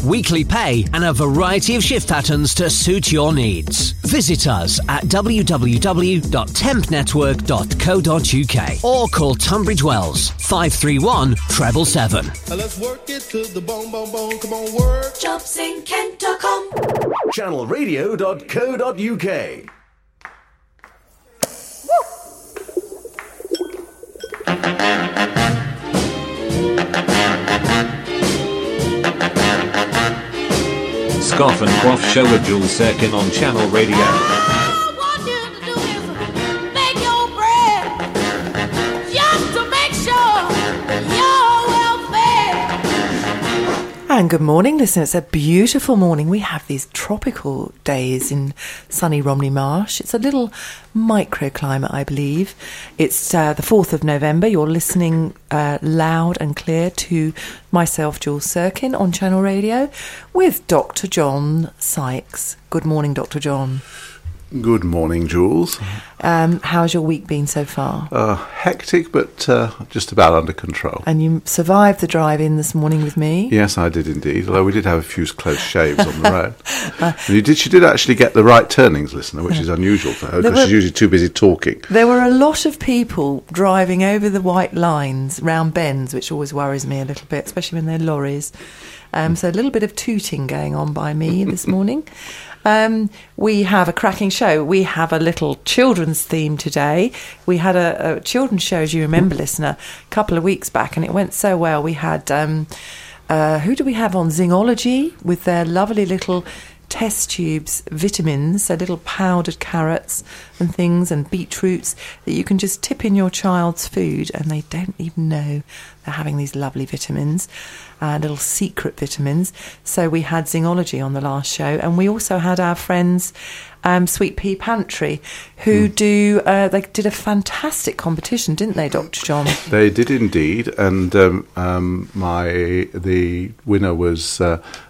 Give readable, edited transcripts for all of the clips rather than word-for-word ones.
weekly pay, and a variety of shift patterns to suit your needs. Visit us at www.tempnetwork.co.uk or call Tunbridge Wells 531 777. Let's work it to the bone, bone, bone. Come on, work. JobsInKent.com. Channelradio.co.uk. Scoff and Quaff Show with Jules Sirkin on Channel Radio. I want you to do is make your bread just to make sure you're well fed. And good morning, listeners. It's a beautiful morning. We have these tropical days in sunny Romney Marsh. It's a little microclimate, I believe. It's the 4th of November. You're listening loud and clear to myself, Jules Sirkin, on Channel Radio with Dr. John Sykes. Good morning, Dr. John. Good morning, Jules. How's your week been so far? Hectic, but just about under control. And you survived the drive-in this morning with me? Yes, I did indeed, although we did have a few close shaves on the road. She did actually get the right turnings, listener, which is unusual for her, because she's usually too busy talking. There were a lot of people driving over the white lines round bends, which always worries me a little bit, especially when they're lorries. So a little bit of tooting going on by me this morning. We have a cracking show. We have a little children's theme today. We had a children's show, as you remember, listener, a couple of weeks back, and it went so well. We had, who do we have on? Zingology, with their lovely little test tubes, vitamins, so little powdered carrots and things and beetroots that you can just tip in your child's food and they don't even know they're having these lovely vitamins, little secret vitamins. So we had Zingology on the last show, and we also had our friends Sweet Pea Pantry, who they did a fantastic competition, didn't they, Dr. John? They did indeed, and the winner was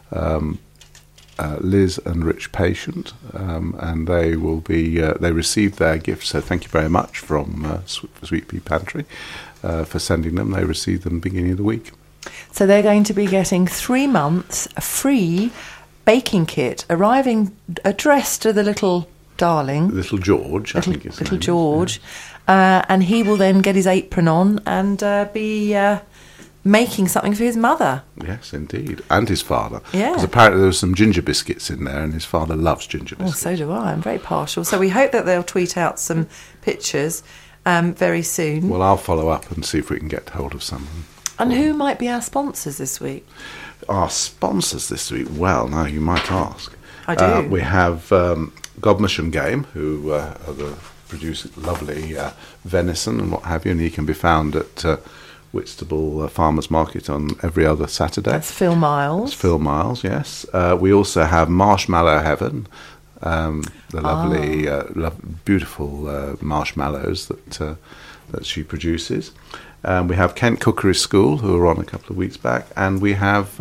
Liz and Rich Patient, and they will be they received their gifts, so thank you very much from Sweet Pea Pantry for sending them. They received them beginning of the week. So they're going to be getting 3 months a free baking kit, arriving addressed to the little darling, little George, I think it's little George, and he will then get his apron on and be making something for his mother. Yes, indeed. And his father. Yeah. Because apparently there were some ginger biscuits in there, and his father loves ginger biscuits. Well, so do I. I'm very partial. So we hope that they'll tweet out some pictures very soon. Well, I'll follow up and see if we can get hold of some. And who might be our sponsors this week? Our sponsors this week? Well, now you might ask. I do. We have Godmish and Game, who produce lovely venison and what have you, and he can be found at Whitstable Farmers Market on every other Saturday. That's Phil Miles. That's Phil Miles, yes. We also have Marshmallow Heaven, the lovely, beautiful marshmallows that she produces. We have Kent Cookery School, who were on a couple of weeks back, and we have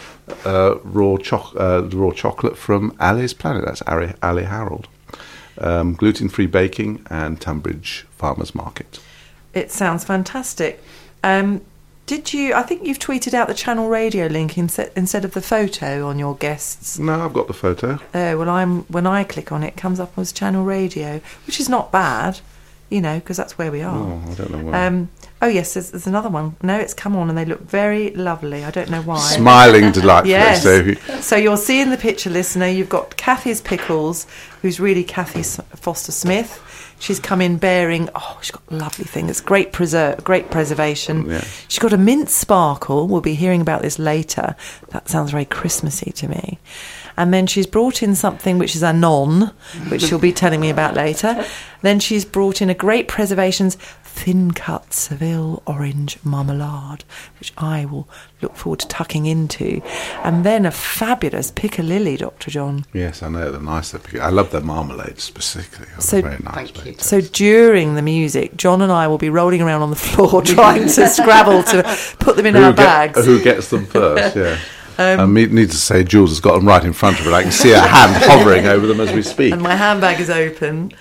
raw chocolate from Ali's Planet. That's Ali Harold. Gluten-free baking and Tunbridge Farmers Market. It sounds fantastic. Did you? I think you've tweeted out the Channel Radio link instead of the photo on your guests. No, I've got the photo. When I click on it, it comes up as Channel Radio, which is not bad, because that's where we are. Oh, I don't know why. Oh yes, there's another one. No, it's come on and they look very lovely. I don't know why. Smiling delightfully. Yes. So you'll see in the picture, listener, you've got Kathy's Pickles, who's really Kathy Foster Smith. She's come in bearing, she's got a lovely thing. It's great preservation. Yeah. She's got a mint sparkle. We'll be hearing about this later. That sounds very Christmassy to me. And then she's brought in something which is a non, which she'll be telling me about later. Then she's brought in a great preservations thin-cut Seville orange marmalade, which I will look forward to tucking into. And then a fabulous piccalilli, Dr. John. Yes, I know, they're nice. I love their marmalade specifically. So, very nice. Thank you. So during the music, John and I will be rolling around on the floor trying to scrabble to put them in our bags. Who gets them first, yeah. I need to say Jules has got them right in front of her. I can see her hand hovering over them as we speak. And my handbag is open.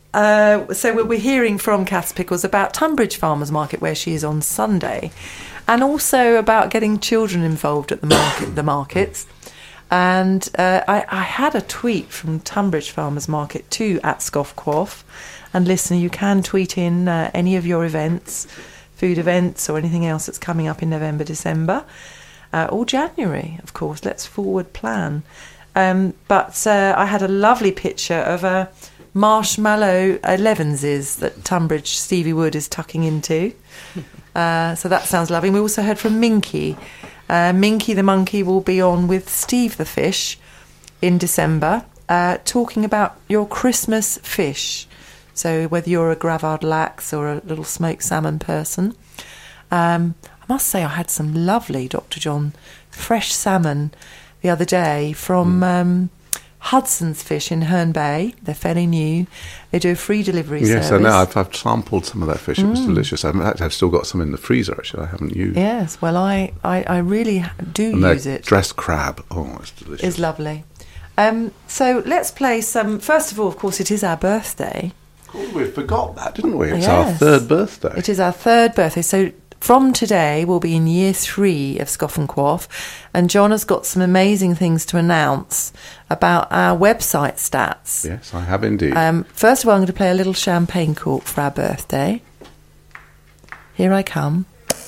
So we'll be hearing from Kath Pickles about Tunbridge Farmers Market, where she is on Sunday. and also about getting children involved at the markets. And I had a tweet from Tunbridge Farmers Market too at Scoff Quaff. And listener, you can tweet in any of your events, food events or anything else that's coming up in November, December, or January, of course. Let's forward plan. But I had a lovely picture of a marshmallow 11s that Tunbridge Stevie Wood is tucking into. So that sounds lovely. We also heard from Minky. Minky the monkey will be on with Steve the fish in December, talking about your Christmas fish. So whether you're a Gravard lax or a little smoked salmon person. I must say I had some lovely, Dr. John, fresh salmon the other day from Hudson's Fish in Herne Bay. They're fairly new. They do a free delivery service. Yes, I know. I've sampled some of that fish. It was delicious. In fact, I've still got some in the freezer, actually. I haven't used. Yes, well, I really do and use it. Dressed crab. Oh, it's delicious. It's lovely. So let's play some... First of all, of course, it is our birthday. Oh, we forgot that, didn't we? It's Yes. our third birthday. It is our third birthday. So from today, we'll be in year 3 of Scoff and Quaff. And John has got some amazing things to announce about our website stats. Yes, I have indeed. First of all, I'm going to play a little champagne cork for our birthday. Here I come.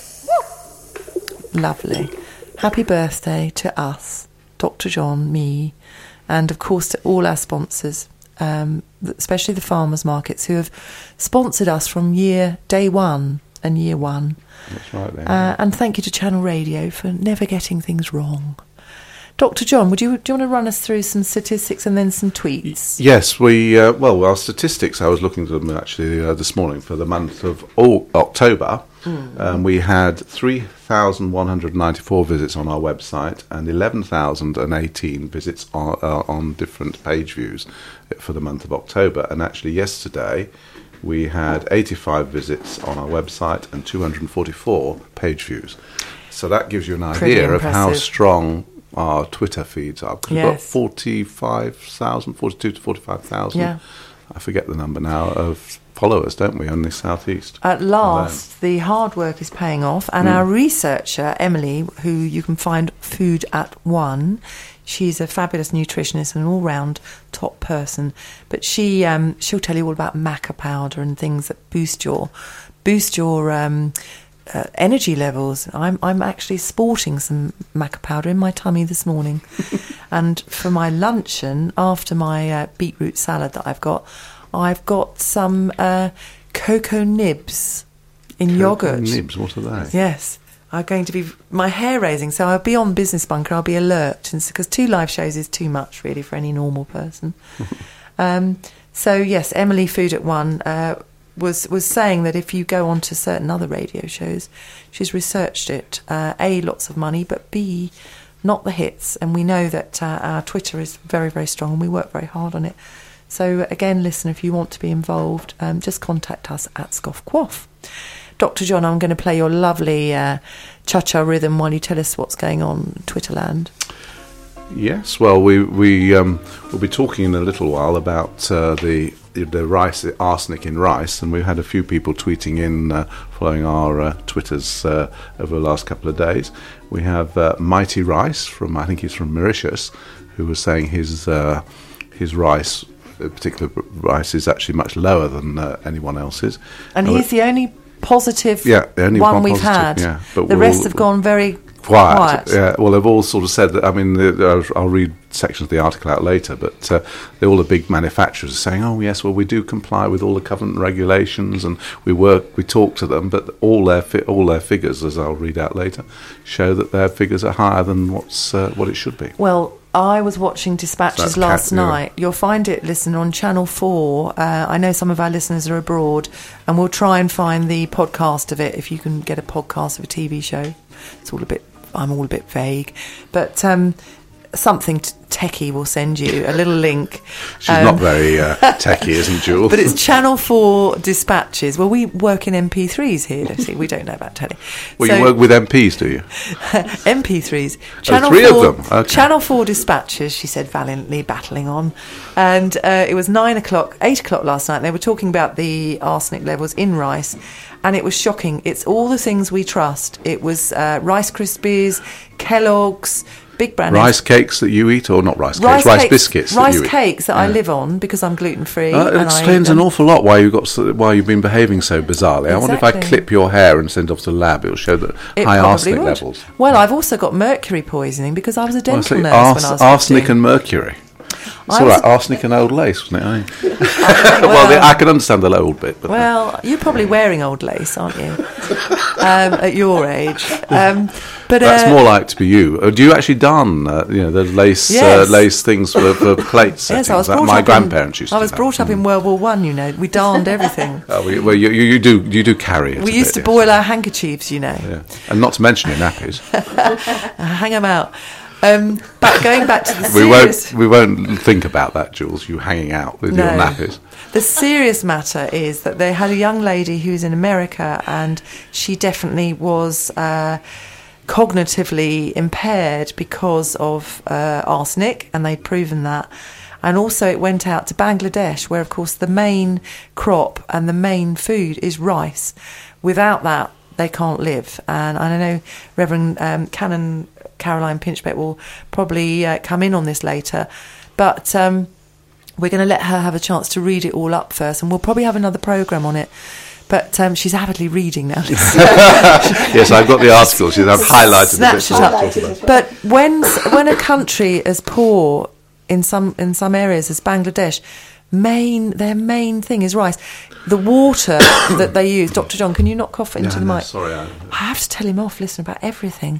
Lovely. Happy birthday to us, Dr. John, me, and of course to all our sponsors, especially the farmers markets who have sponsored us from day one and year one. That's right then. And thank you to Channel Radio for never getting things wrong. Dr. John, do you want to run us through some statistics and then some tweets? Yes, our statistics, I was looking at them actually this morning for the month of October. We had 3,194 visits on our website and 11,018 visits on different page views for the month of October. And actually yesterday we had 85 visits on our website and 244 page views. So that gives you an idea of how strong our Twitter feeds are. Because we've got 42 to 45,000. Yeah. I forget the number now of followers, don't we, on the southeast? At last, the hard work is paying off, and our researcher Emily, who you can find Food at One, she's a fabulous nutritionist and an all-round top person. But she'll tell you all about maca powder and things that boost your energy levels. I'm actually sporting some maca powder in my tummy this morning. And for my luncheon, after my beetroot salad that I've got some cocoa nibs in yogurt. Nibs, what are they? Yes. I'm going to be my hair raising, so I'll be on Business Bunker. I'll be alert, because 2 live shows is too much really for any normal person. So yes, Emily Food at One was saying that if you go on to certain other radio shows, she's researched it. A, lots of money, but B, not the hits. And we know that our Twitter is very, very strong, and we work very hard on it. So again, listener, if you want to be involved, just contact us at Scoff Quaff. Dr. John, I'm going to play your lovely cha-cha rhythm while you tell us what's going on in Twitterland. Yes, well, we'll be talking in a little while about the rice, arsenic in rice, and we've had a few people tweeting in following our Twitters over the last couple of days. We have Mighty Rice I think he's from Mauritius, who was saying his rice, particular rice, is actually much lower than anyone else's. And he's the only positive the only one we've positive, had. Yeah, but the rest have gone very quiet. Yeah, well, they've all sort of said that. I mean, I'll read sections of the article out later, but all the big manufacturers are saying, "Oh, yes, well, we do comply with all the covenant regulations, and we talk to them, but all their figures, as I'll read out later, show that their figures are higher than what it should be." Well, I was watching Dispatches last night. You'll find it, listen, on Channel 4. I know some of our listeners are abroad, and we'll try and find the podcast of it if you can get a podcast of a TV show. I'm all a bit vague. But something techie will send you, a little link. She's not very techie, isn't Jules? But it's Channel 4 dispatches. Well, we work in MP3s here, Lucy. We don't know about telly. Well, So- you work with MPs, do you? MP3s. Three of them. Okay. Channel 4 dispatches, she said, valiantly battling on. And it was 8 o'clock last night. They were talking about the arsenic levels in rice. And it was shocking. It's all the things we trust. It was Rice Krispies, Kellogg's, big brand names. Rice cakes that you eat, or not rice cakes? Rice biscuits that you eat. Rice cakes that I live on because I'm gluten free. It explains an awful lot why you've been behaving so bizarrely. I wonder if I Exactly. clip your hair and send off to the lab, it'll show that It high probably arsenic would. levels. Well, I've also got mercury poisoning because I was a Well, dental see, nurse when I was arsenic 15. and mercury. It's I all was right, arsenic and old lace, wasn't it? I can understand the old bit. But Well, you're probably wearing old lace, aren't you? At your age. But that's more like to be you. Do you actually darn the lace Yes. lace things for plates? Yes, I was brought my up grandparents used to. I was do brought up in World War One. We darned everything. that. Well, you do carry it. We a used bit, to boil our handkerchiefs, Yeah. And not to mention your nappies. hang them out. But going back to the serious... We won't think about that, Jules. You hanging out with your nappies. The serious matter is that they had a young lady who's in America, and she definitely was cognitively impaired because of arsenic, and they'd proven that. And also it went out to Bangladesh, where, of course, the main crop and the main food is rice. Without that, they can't live. And I know Reverend Canon Caroline Pinchbeck will probably come in on this later. But we're going to let her have a chance to read it all up first, and we'll probably have another programme on it. But she's avidly reading now. Yes, I've got the article. I've highlighted the bits. Snatched it up. But when a country as poor in some areas as Bangladesh, their main thing is rice. The water that they use. Dr. John, can you not cough into the mic? Sorry, I have to tell him off. Listen about everything.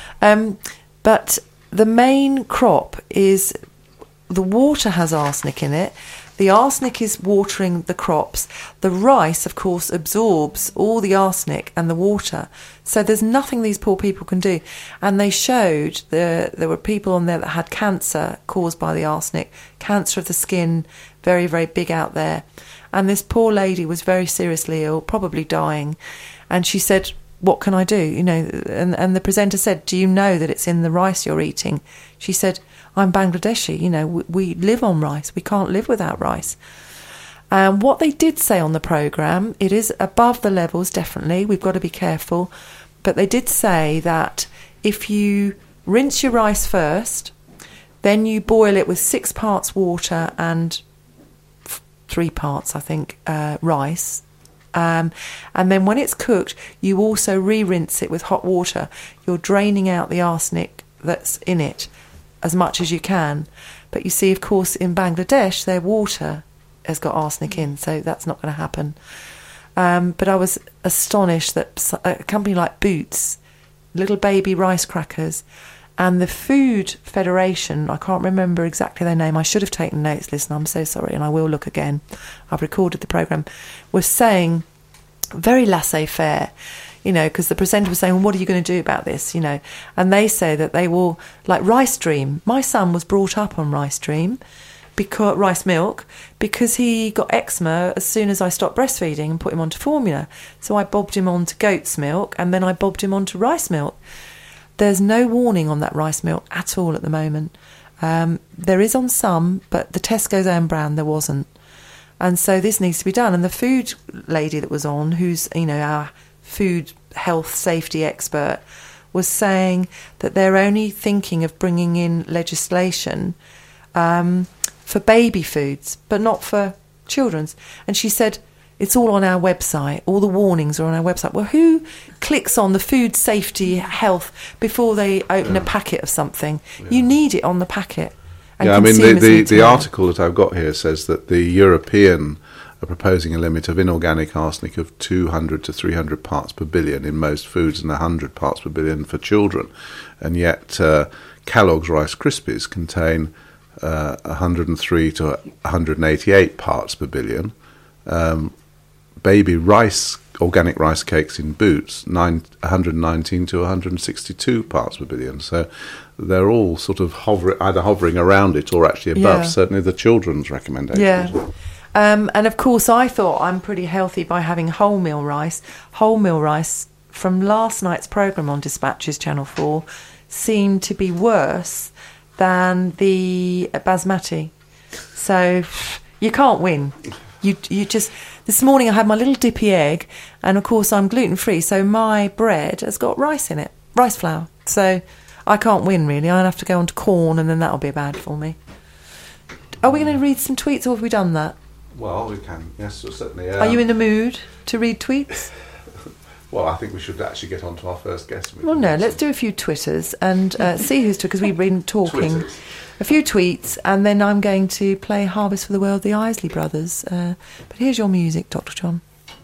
But the main crop is the water has arsenic in it. The arsenic is watering the crops. The rice, of course, absorbs all the arsenic and the water. So there's nothing these poor people can do. And they showed there were people on there that had cancer caused by the arsenic, cancer of the skin, very, very big out there. And this poor lady was very seriously ill, probably dying. And she said, what can I do? And the presenter said, do you know that it's in the rice you're eating? She said, I'm Bangladeshi, we live on rice. We can't live without rice. What they did say on the programme, it is above the levels, definitely. We've got to be careful. But they did say that if you rinse your rice first, then you boil it with 6 parts water and 3 parts, I think, rice. And then when it's cooked, you also re-rinse it with hot water. You're draining out the arsenic that's in it as much as you can. But you see, of course, in Bangladesh, their water has got arsenic in, so that's not going to happen. But I was astonished that a company like Boots, little baby rice crackers, and the Food Federation, I can't remember exactly their name, I should have taken notes, listen, I'm so sorry, and I will look again, I've recorded the programme, was saying, very laissez-faire, because the presenter was saying, well, what are you going to do about this, and they say that they will, like Rice Dream, my son was brought up on Rice Dream, rice milk, because he got eczema as soon as I stopped breastfeeding and put him onto formula, so I bobbed him onto goat's milk, and then I bobbed him onto rice milk. There's no warning on that rice milk at all at the moment. There is on some, but the Tesco's Own brand, there wasn't. And so this needs to be done. And the food lady that was on, who's, our food health safety expert, was saying that they're only thinking of bringing in legislation for baby foods, but not for children's. And she said, it's all on our website. All the warnings are on our website. Well, who clicks on the food safety health before they open a packet of something? Yeah. You need it on the packet. And the article that I've got here says that the European are proposing a limit of inorganic arsenic of 200 to 300 parts per billion in most foods and 100 parts per billion for children. And yet Kellogg's Rice Krispies contain 103 to 188 parts per billion. Baby rice organic rice cakes in Boots, 119 to 162 parts per billion. So they're all sort of either hovering around it or actually above. Yeah. Certainly the children's recommendations. Yeah. And of course, I thought I'm pretty healthy by having wholemeal rice. Wholemeal rice from last night's programme on Dispatches Channel 4 seemed to be worse than the basmati. So you can't win. You just... This morning I had my little dippy egg, and of course I'm gluten-free, so my bread has got rice in it, rice flour. So I can't win, really. I'll have to go on to corn, and then that'll be bad for me. Are we going to read some tweets, or have we done that? Well, we can. Yes, certainly. Are you in the mood to read tweets? Well, I think we should actually get on to our first guest. Well, no, let's do a few Twitters and see who's because we've been talking. Twitters. A few tweets, and then I'm going to play Harvest for the World, the Isley Brothers. But here's your music, Dr. John.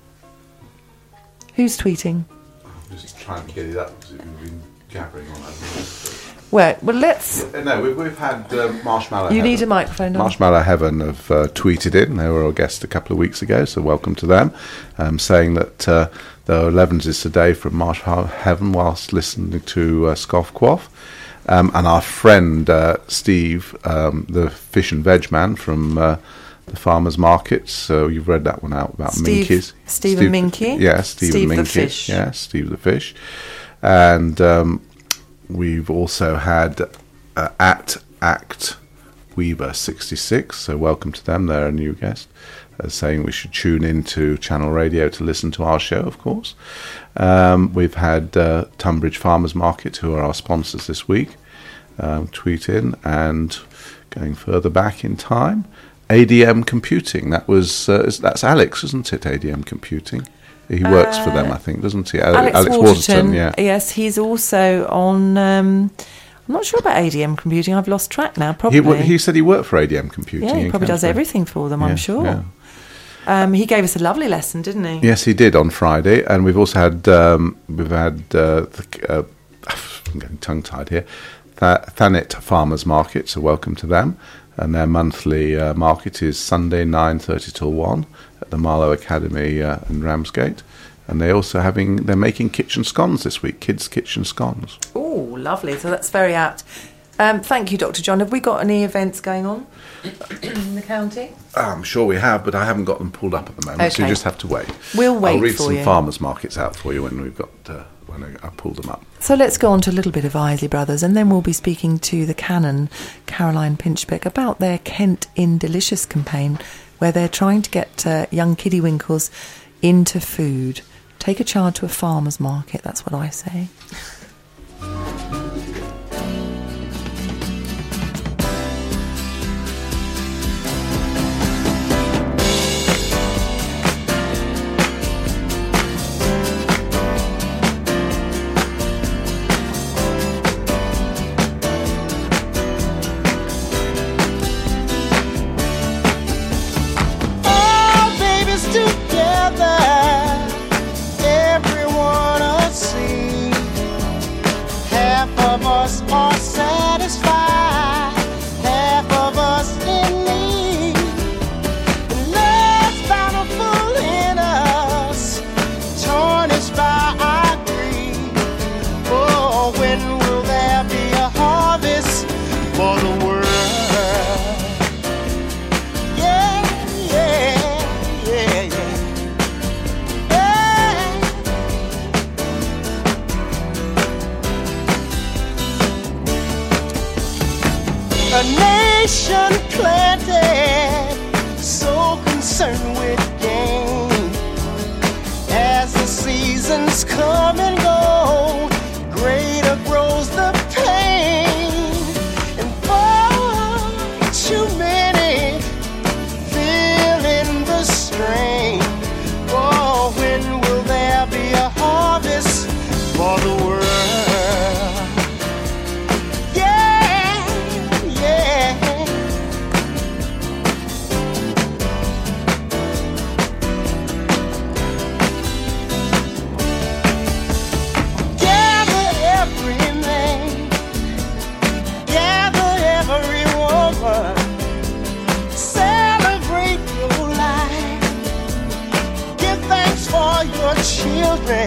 Who's tweeting? I'm just trying to get it up because we've been gabbering on that. Well, let's... No, we've had Marshmallow You Heaven. need a microphone, don't you? Marshmallow Heaven have tweeted in. They were our guest a couple of weeks ago, so welcome to them. Saying that there are 11s today from Marshmallow Heaven whilst listening to Scoff Quaff. And our friend Steve, the fish and veg man from the farmers markets. So you've read that one out about minkies. Steve and Minky? Yeah, Steve and Minky. the fish. Yeah, Steve the fish. And we've also had at Act Weaver 66. So welcome to them. They're a new guest. Saying we should tune into Channel Radio to listen to our show, of course. We've had Tunbridge Farmers Market, who are our sponsors this week, tweet in. And going further back in time, ADM Computing. That's Alex, isn't it, ADM Computing? He works for them, I think, doesn't he? Alex Waterton, yeah. Yes, he's also on... I'm not sure about ADM Computing. I've lost track now, probably. He said he worked for ADM Computing. Yeah, he probably does Canterbury. everything for them, I'm sure. Yeah. He gave us a lovely lesson, didn't he? Yes, he did on Friday, and we've also had I'm getting tongue-tied here. Thanet Farmers Market, so welcome to them. And their monthly market is Sunday 9:30 till 1 at the Marlow Academy in Ramsgate. And they're making kitchen scones this week, kids' kitchen scones. Oh, lovely! So that's very apt. Thank you, Dr. John. Have we got any events going on in the county? I'm sure we have, but I haven't got them pulled up at the moment, so you Okay. just have to wait. We'll wait I'll read for some you. farmers markets out for you when we've got when I pulled them up. So let's go on to a little bit of Isley Brothers, and then we'll be speaking to the Canon, Caroline Pinchbeck, about their Kent in Delicious campaign, where they're trying to get young kiddywinkles into food. Take a child to a farmer's market, that's what I say. All babies together, everyone a scene. Half of us are satisfied, half of us in need. The love's bountiful in us, tarnished by our greed. Oh, when will there be a harvest for the world? Yeah, yeah, yeah, yeah. A nation planted, so concerned with gain. As the seasons come and go, greater grows the pain. And for too many, feeling the strain. Oh, when will there be a harvest for the world? Yeah, yeah. children.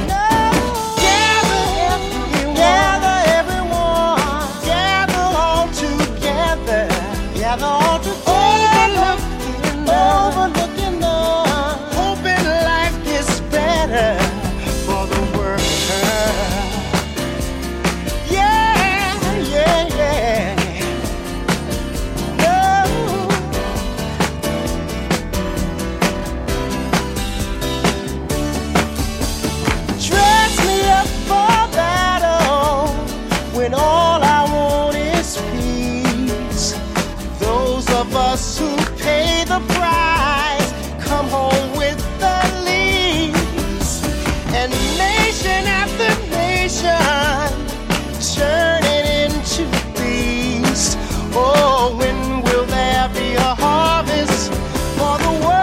Gather everyone, gather all together, gather all together, overlooking us, hoping life gets better for the worker. Yeah, yeah, yeah. Dress me up for battle when all I want is peace. Those of us who pay the price come home with the least. And nation after nation turning into beast. Oh, when will there be a harvest for the world?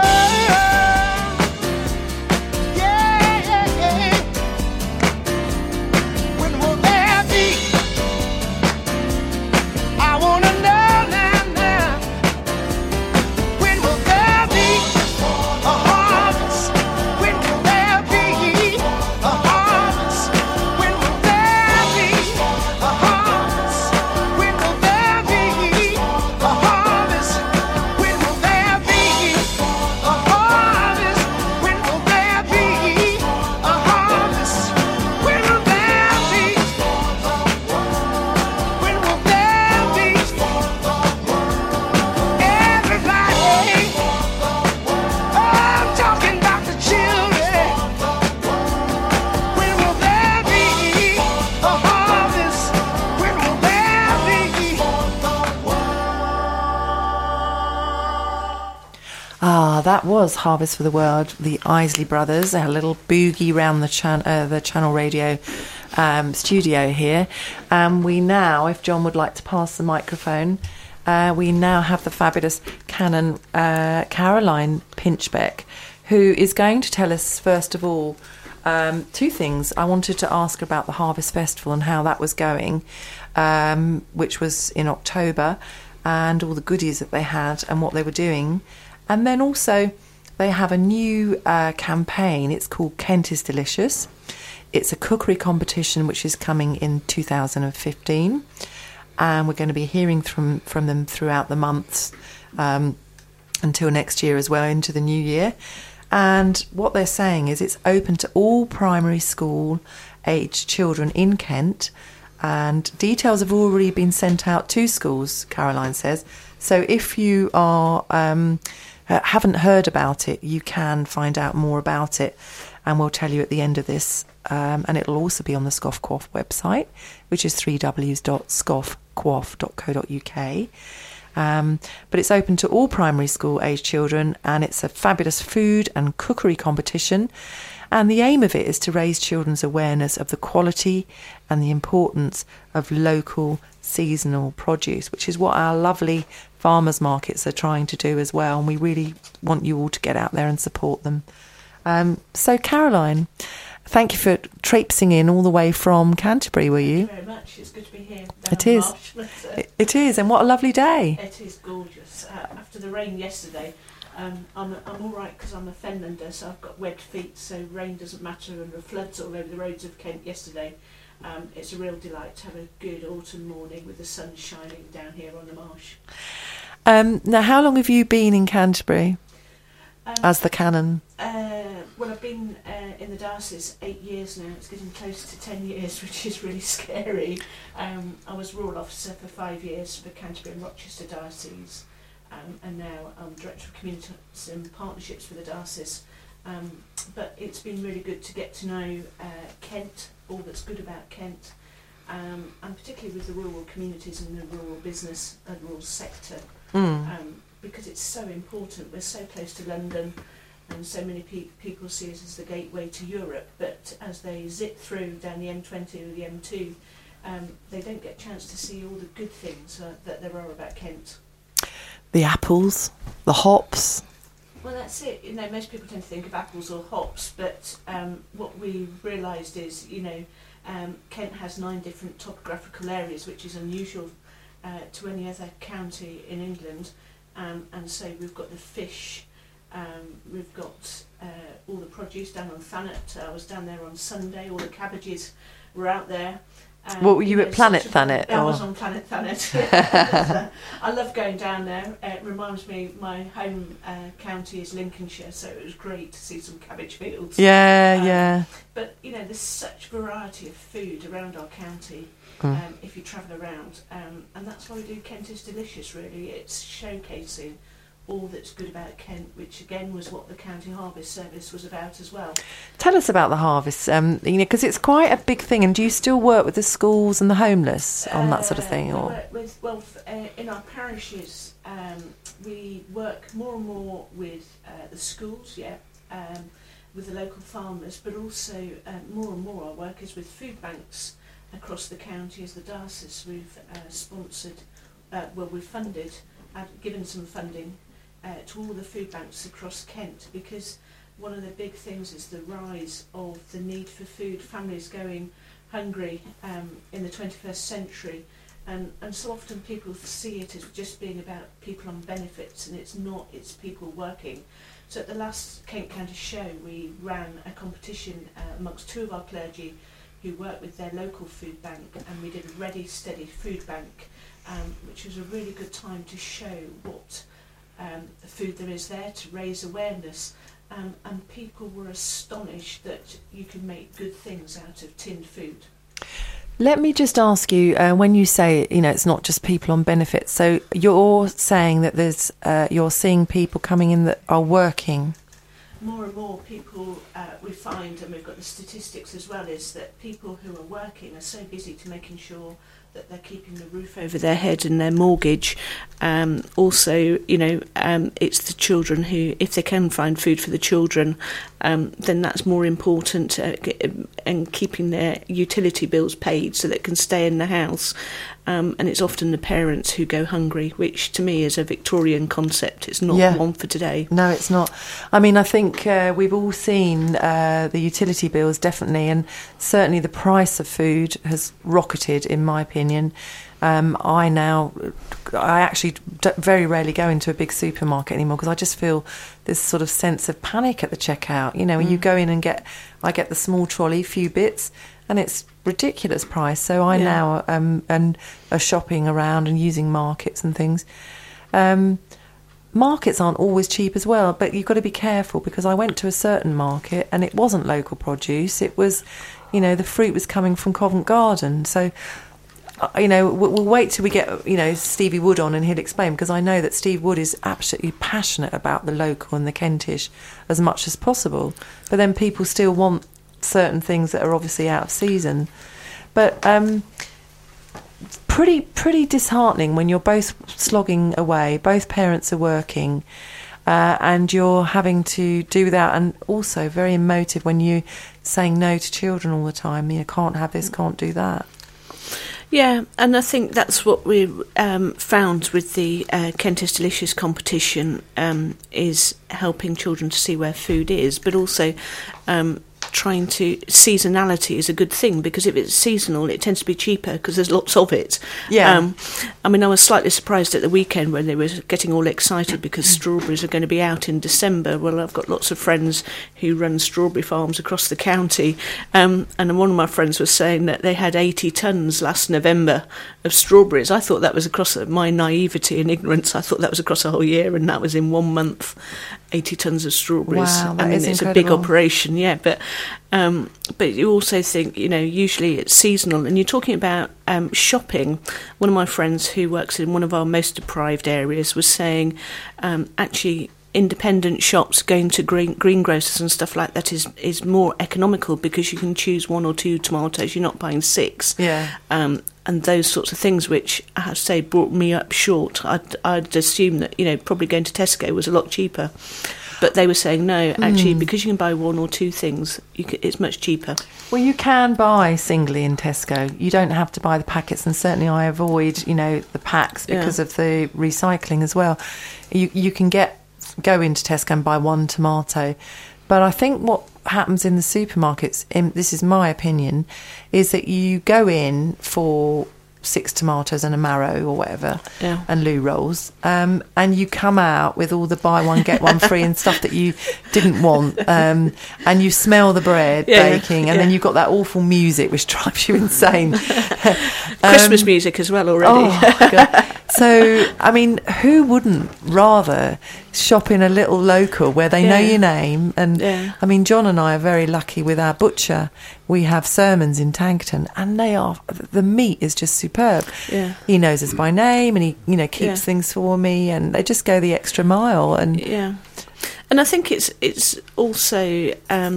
When will there be? I wanna know now. When will there be a harvest? When will there be a harvest? When will there be a harvest? When will there be a harvest? When will there be a harvest? When will there be a harvest? When will there be? When will there be? Everybody, I'm talking about the children. When will there be a harvest? When will there be? That was Harvest for the World, the Isley Brothers, a little boogie round the Channel Radio studio here. We now, if John would like to pass the microphone, we now have the fabulous Canon Caroline Pinchbeck, who is going to tell us, first of all, two things. I wanted to ask about the Harvest Festival and how that was going, which was in October, and all the goodies that they had and what they were doing. And then also they have a new campaign. It's called Kent is Delicious. It's a cookery competition which is coming in 2015. And we're going to be hearing from them throughout the months until next year as well, into the new year. And what they're saying is it's open to all primary school aged children in Kent. And details have already been sent out to schools, Caroline says. So if you are haven't heard about it, you can find out more about it, and we'll tell you at the end of this. And it'll also be on the Scoff Quaff website, which is www.scoffquaff.co.uk. But it's open to all primary school aged children, and it's a fabulous food and cookery competition. And the aim of it is to raise children's awareness of the quality and the importance of local seasonal produce, which is what our lovely farmers markets are trying to do as well. And we really want you all to get out there and support them. So, Caroline, thank you for traipsing in all the way from Canterbury, were you? Thank you very much. It's good to be here. It is. It is, and what a lovely day. It is gorgeous. After the rain yesterday, I'm all right because I'm a Fenlander, so I've got webbed feet, so rain doesn't matter, and the floods all over the roads of Kent yesterday. It's a real delight to have a good autumn morning with the sun shining down here on the marsh. Now, how long have you been in Canterbury as the canon? Well, I've been in the diocese 8 years now. It's getting close to 10 years, which is really scary. I was rural officer for 5 years for Canterbury and Rochester diocese, and now I'm director of communities and partnerships for the diocese. But it's been really good to get to know Kent, all that's good about Kent, and particularly with the rural communities and the rural business and rural sector, because it's so important. We're so close to London, and so many people see it as the gateway to Europe, but as they zip through down the M20 or the M2, they don't get a chance to see all the good things that there are about Kent. The apples, the hops. Well, that's it. You know, most people tend to think of apples or hops, but what we realised is, Kent has 9 different topographical areas, which is unusual to any other county in England. And so we've got the fish We've got all the produce down on Thanet. I was down there on Sunday. All the cabbages were out there. What were you at Planet Thanet? I was on Planet Thanet. Yeah. I love going down there. It reminds me, my home county is Lincolnshire, so it was great to see some cabbage fields. Yeah. But, there's such variety of food around our county if you travel around. And that's why we do Kent is Delicious, really. It's showcasing all that's good about Kent, which again was what the County Harvest Service was about as well. Tell us about the harvest, because it's quite a big thing. And do you still work with the schools and the homeless on that sort of thing? We Or work with, in our parishes, we work more and more with the schools, with the local farmers, but also more and more our work is with food banks across the county. As the diocese, we've we've funded, given some funding to all the food banks across Kent, because one of the big things is the rise of the need for food, families going hungry in the 21st century, and so often people see it as just being about people on benefits, and it's not, it's people working. So at the last Kent County show we ran a competition amongst two of our clergy who work with their local food bank, and we did a Ready Steady food bank, which was a really good time to show what food there is there, to raise awareness, and people were astonished that you can make good things out of tinned food. let me just ask you, when you say, it's not just people on benefits, so you're saying that there's you're seeing people coming in that are working. More and more people we find, and we've got the statistics as well, is that people who are working are so busy to making sure that they're keeping the roof over their head and their mortgage. Also, it's the children who, if they can find food for the children, then that's more important, and keeping their utility bills paid so that it can stay in the house. And it's often the parents who go hungry, which to me is a Victorian concept. It's not one for today. No, it's not. I mean, I think we've all seen the utility bills, definitely, and certainly the price of food has rocketed, in my opinion. I actually very rarely go into a big supermarket anymore because I just feel this sort of sense of panic at the checkout. When you go in and I get the small trolley, few bits, and it's ridiculous price. So I now and are shopping around and using markets and things. Markets aren't always cheap as well, but you've got to be careful, because I went to a certain market and it wasn't local produce. It was, the fruit was coming from Covent Garden. So, we'll wait till we get, Stevie Wood on and he'll explain, because I know that Steve Wood is absolutely passionate about the local and the Kentish as much as possible. But then people still want certain things that are obviously out of season. But pretty disheartening when you're both slogging away, both parents are working, and you're having to do that, and also very emotive when you're saying no to children all the time. Can't have this, can't do that. Yeah, and I think that's what we found with the Kent is Delicious competition, is helping children to see where food is, but also trying to... Seasonality is a good thing, because if it's seasonal, it tends to be cheaper because there's lots of it. Yeah. I was slightly surprised at the weekend when they were getting all excited because strawberries are going to be out in December. Well, I've got lots of friends who run strawberry farms across the county, and one of my friends was saying that they had 80 tonnes last November of strawberries. I thought that was across my naivety and ignorance. I thought that was across a whole year, and that was in 1 month. 80 tonnes of strawberries. Wow, that is it's incredible. A big operation, yeah. But you also think, usually it's seasonal. And you're talking about shopping. One of my friends who works in one of our most deprived areas was saying, actually, independent shops, going to greengrocers and stuff like that is more economical, because you can choose 1 or 2 tomatoes. You're not buying 6. Yeah. And those sorts of things, which I have to say brought me up short. I'd assume that probably going to Tesco was a lot cheaper, but they were saying no, actually, because you can buy 1 or 2 things, it's much cheaper. Well, you can buy singly in Tesco. You don't have to buy the packets, and certainly I avoid the packs because of the recycling as well. You can go into Tesco and buy 1 tomato. But I think what happens in the supermarkets, this is my opinion, is that you go in for 6 tomatoes and a marrow or whatever, Yeah. and loo rolls, and you come out with all the buy one get one free and stuff that you didn't want, and you smell the bread baking, and then you've got that awful music which drives you insane. Christmas music as well already. Oh, God. So, I mean, who wouldn't rather shop in a little local where they know your name? And Yeah. I mean, John and I are very lucky with our butcher. We have Sermons in Tankerton, and the meat is just superb. Yeah. He knows us by name, and he keeps Yeah. things for me, and they just go the extra mile. And Yeah, and I think it's also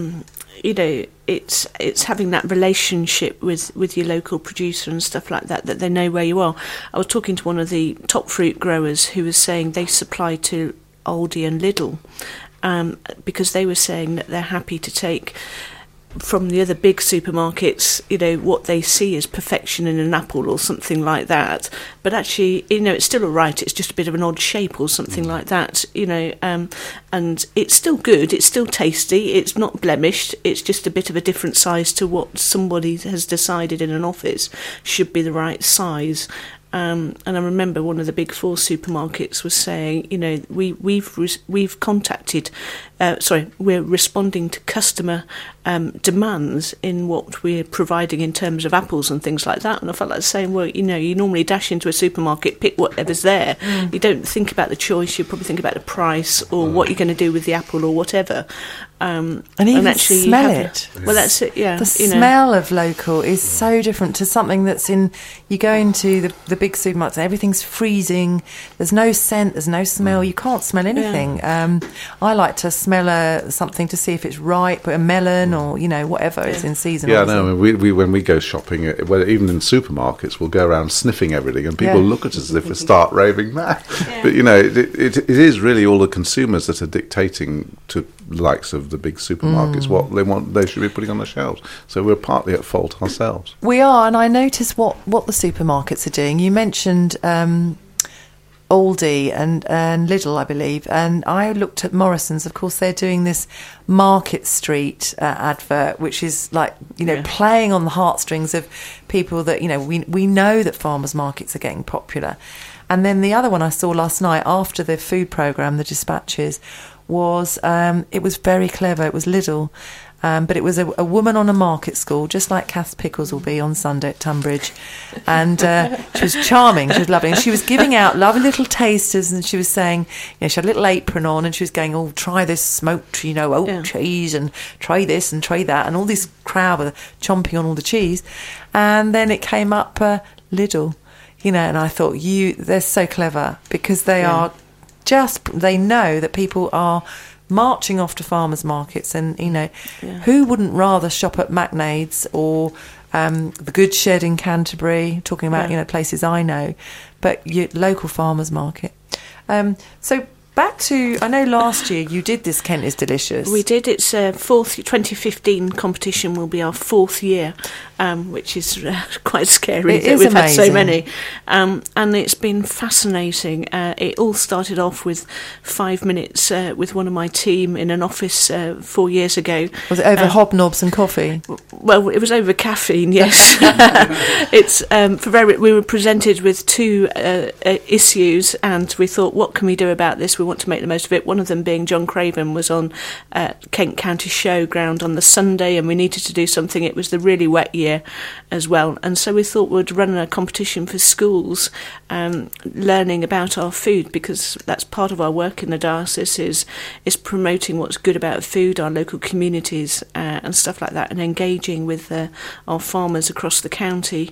it's having that relationship with your local producer and stuff like that they know where you are. I was talking to one of the top fruit growers who was saying they supply to Aldi and Lidl, because they were saying that they're happy to take from the other big supermarkets, what they see as perfection in an apple or something like that. But actually, it's still all right. It's just a bit of an odd shape or something like that, and it's still good. It's still tasty. It's not blemished. It's just a bit of a different size to what somebody has decided in an office should be the right size. And I remember one of the big 4 supermarkets was saying, we've contacted, we're responding to customer demands in what we're providing in terms of apples and things like that. And I felt like saying, well, you normally dash into a supermarket, pick whatever's there. You don't think about the choice. You probably think about the price or what you're going to do with the apple or whatever. And even actually smell it. Well, that's it. Yeah, the smell of local is so different to something that's in. You go into the big supermarkets, everything's freezing. There's no scent. There's no smell. You can't smell anything. I like to smell something to see if it's ripe, a melon or whatever is in season. Yeah, no. We when we go shopping, even in supermarkets, we'll go around sniffing everything, and people look at us as if we start raving mad. But it is really all the consumers that are dictating to the likes of the big supermarkets what they should be putting on the shelves. So we're partly at fault ourselves. We are, and I notice what the supermarkets are doing. You mentioned Aldi and Lidl, I believe, and I looked at Morrison's. Of course, they're doing this Market Street advert, which is like playing on the heartstrings of people that we know that farmers markets are getting popular. And then the other one I saw last night after the food programme, the Dispatches, was it was very clever. It was Lidl, but it was a woman on a market stall, just like Kath Pickles will be on Sunday at Tunbridge, and she was charming. She was lovely, and she was giving out lovely little tasters, and she was saying, she had a little apron on, and she was going, "Oh, try this smoked, cheese, and try this and try that," and all this crowd were chomping on all the cheese, and then it came up Lidl, and I thought, they're so clever because they are. They know that people are marching off to farmers markets, and who wouldn't rather shop at McNade's or the Good Shed in Canterbury, talking about places I know, but your local farmers market. So back to, I know last year you did this Kent is Delicious. We did. It's 2015 competition will be our 4th year, which is quite scary. It is we've amazing. had so many, and it's been fascinating. It all started off with 5 minutes with one of my team in an office 4 years ago. Was it over hobnobs and coffee? Well, it was over caffeine. Yes, it's we were presented with 2 issues, and we thought, what can we do about this? We want to make the most of it. One of them being John Craven was on Kent County Showground on the Sunday, and we needed to do something. It was the really wet year as well, and so we thought we'd run a competition for schools, learning about our food, because that's part of our work in the diocese is promoting what's good about food, our local communities and stuff like that, and engaging with our farmers across the county.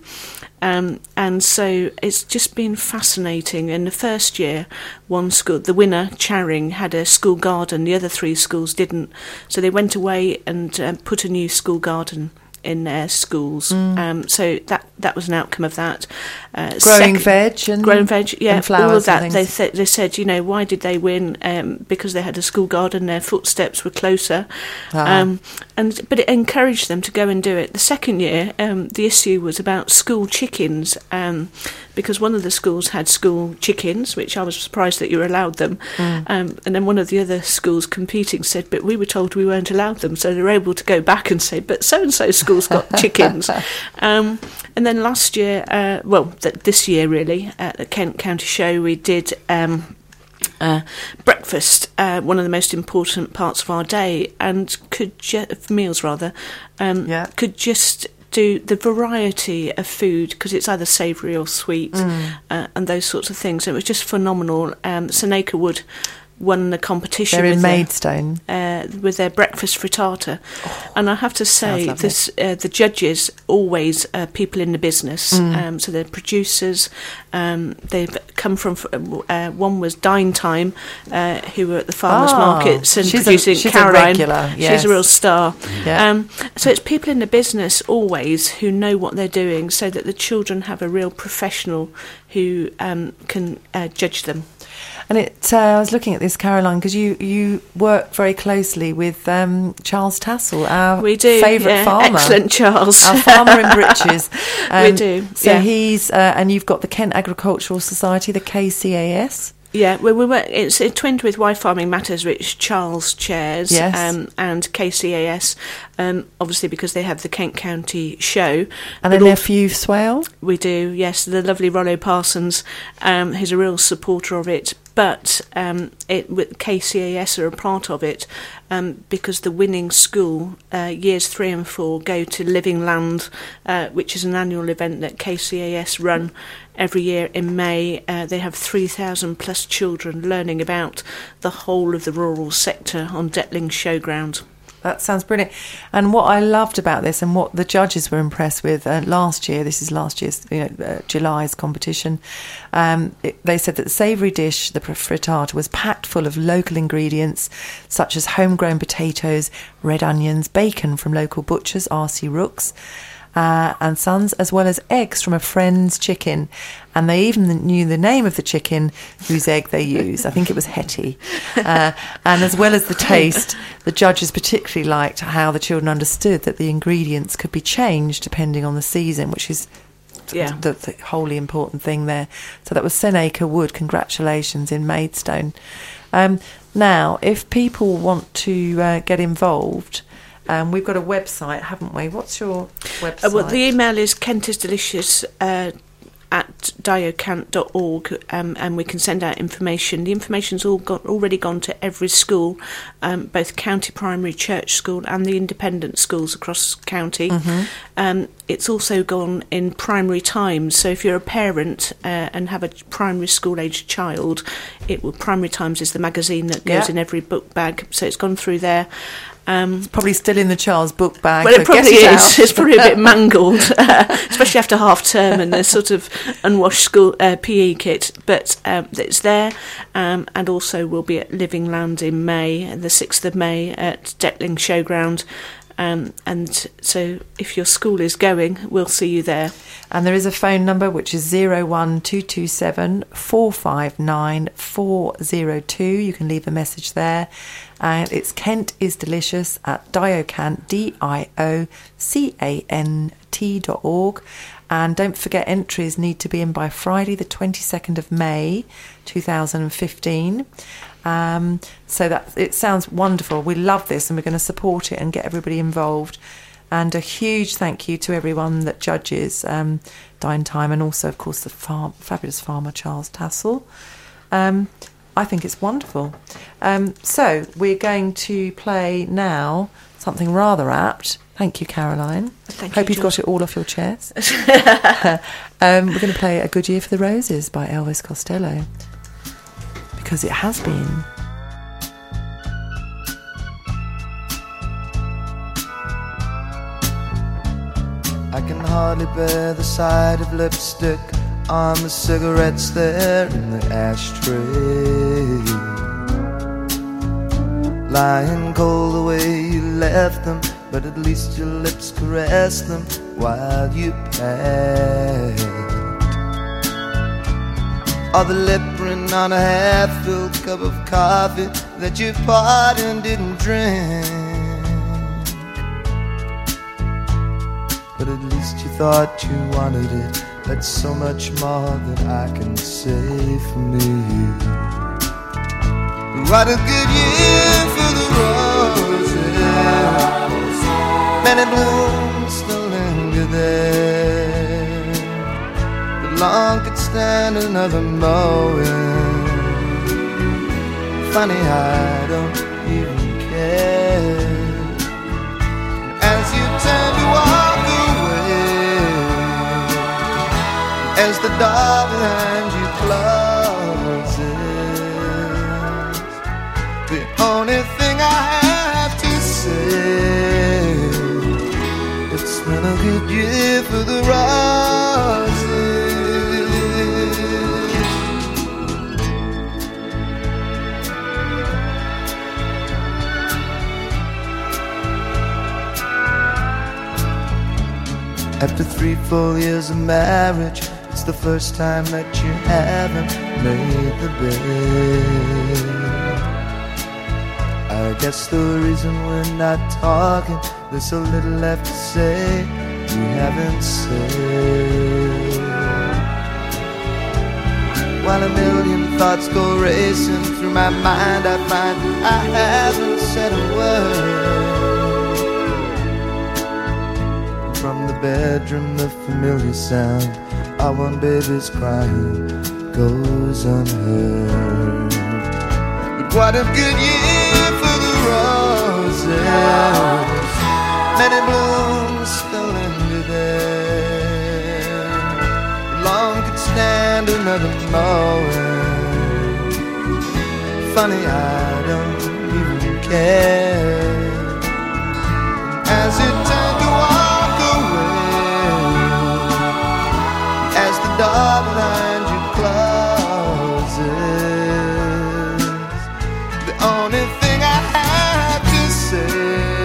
And so it's just been fascinating. In the first year, one school, the winner, Charing, had a school garden. The other 3 schools didn't. So they went away and put a new school garden in their schools. So that was an outcome of that. Growing veg, yeah, and flowers, all of that. And they said, why did they win? Because they had a school garden. Their footsteps were closer, but it encouraged them to go and do it. The second year, the issue was about school chickens. Because one of the schools had school chickens, which I was surprised that you allowed them. And then one of the other schools competing said, but we were told we weren't allowed them. So they were able to go back and say, but so-and-so school school's got chickens. And then last year, this year really, at the Kent County Show, we did breakfast, one of the most important parts of our day, and could just do the variety of food, because it's either savoury or sweet, and those sorts of things. It was just phenomenal. Seneca Wood won the competition. They're in Maidstone with their breakfast frittata, and I have to say, this the judges always people in the business. So they're producers. They've come from. One was Dine Time, who were at the farmers markets and producing. She's Caroline. A regular, yes. She's a real star. Yeah. So it's people in the business always who know what they're doing, so that the children have a real professional who can judge them. And I was looking at this, Caroline, because you work very closely with Charles Tassell, our favourite farmer. Excellent Charles. Our farmer in breeches. We do. So he's, and you've got the Kent Agricultural Society, the KCAS. Yeah, it's twinned with Why Farming Matters, which Charles chairs, yes. And KCAS, obviously because they have the Kent County Show. And their nephew, Swale? We do, yes, the lovely Rollo Parsons, who's a real supporter of it. But KCAS are a part of it because the winning school, years 3 and 4, go to Living Land, which is an annual event that KCAS run every year in May. They have 3,000 plus children learning about the whole of the rural sector on Detling Showground. That sounds brilliant. And what I loved about this, and what the judges were impressed with last year, this is last year's, July's competition, they said that the savoury dish, the frittata, was packed full of local ingredients such as homegrown potatoes, red onions, bacon from local butchers, R.C. Rooks, and Sons, as well as eggs from a friend's chicken. And they even knew the name of the chicken whose egg they use. I think it was Hetty. And as well as the taste, the judges particularly liked how the children understood that the ingredients could be changed depending on the season, which is the wholly important thing there. So that was Seneca Wood. Congratulations, in Maidstone. Now, if people want to get involved... we've got a website, haven't we? What's your website? Well, the email is kentisdelicious at diocant.org, and we can send out information. The information's already gone to every school, both county primary, church school, and the independent schools across county. Mm-hmm. It's also gone in primary times. So if you're a parent and have a primary school aged child, Primary Times is the magazine that goes in every book bag. So it's gone through there. It's probably still in the child's book bag. Well, it probably is. It's probably a bit mangled, especially after half term and the sort of unwashed school PE kit. But it's there, and also we'll be at Living Land in May, the 6th of May at Detling Showground. And so if your school is going, we'll see you there. And there is a phone number which is 01227 459 402. You can leave a message there. And it's Kent is Delicious at diocant, diocant.org. And don't forget, entries need to be in by Friday, the 22nd of May, 2015. So that it sounds wonderful. We love this, and we're going to support it and get everybody involved. And a huge thank you to everyone that judges Dine Time, and also, of course, the fabulous farmer Charles Tassell. I think it's wonderful. So we're going to play now something rather apt. Thank you, Caroline. Hope you've got it all off your chest. We're going to play A Good Year for the Roses by Elvis Costello, because it has been. I can hardly bear the sight of lipstick on the cigarettes there in the ashtray, lying cold the way you left them, but at least your lips caressed them while you passed. Or the lip print on a half-filled cup of coffee that you poured and didn't drink, but at least you thought you wanted it. That's so much more than I can say for me. What a good year for the roses, many blooms there. But long could stand another mowing. Funny, I don't even care. As you turn to walk away, as the door behind you closes, the only thing I have to say, it's been a good year for the roses. After 3 full years of marriage, it's the first time that you haven't made the bed. I guess the reason we're not talking, there's so little left to say you haven't said. While a million thoughts go racing through my mind, I find I haven't said a word. From the bedroom, the familiar sound, our one baby's crying goes unheard. But what a good year for the roses, many blooms still linger there. Long could stand another mowing. Funny, I don't even care. As it turned to walk away, as the door behind you closes, the only thing I have to say,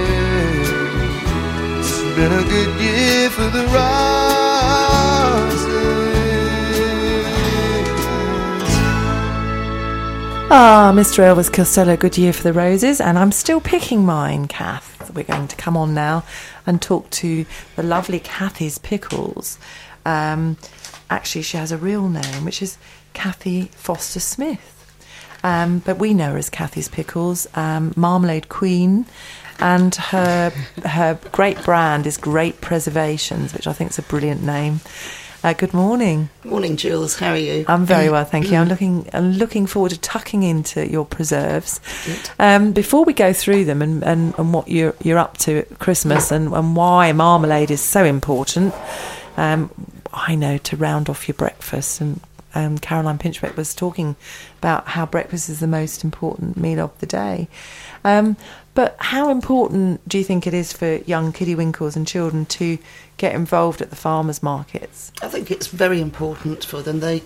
it's been a good year for the roses. Ah, Mr. Elvis Costello, good year for the roses, and I'm still picking mine, Kath. We're going to come on now and talk to the lovely Kathy's Pickles. Actually, she has a real name, which is Kathy Foster Smith. But we know her as Kathy's Pickles, Marmalade Queen, and her great brand is Great Preservations, which I think is a brilliant name. Good morning. Morning, Jules. How are you? I'm very well, thank you. I'm looking forward to tucking into your preserves. Before we go through them and what you're up to at Christmas and why marmalade is so important, I know to round off your breakfast, and Caroline Pinchbeck was talking about how breakfast is the most important meal of the day. But how important do you think it is for young kiddywinkles and children to get involved at the farmers' markets? I think it's very important for them. They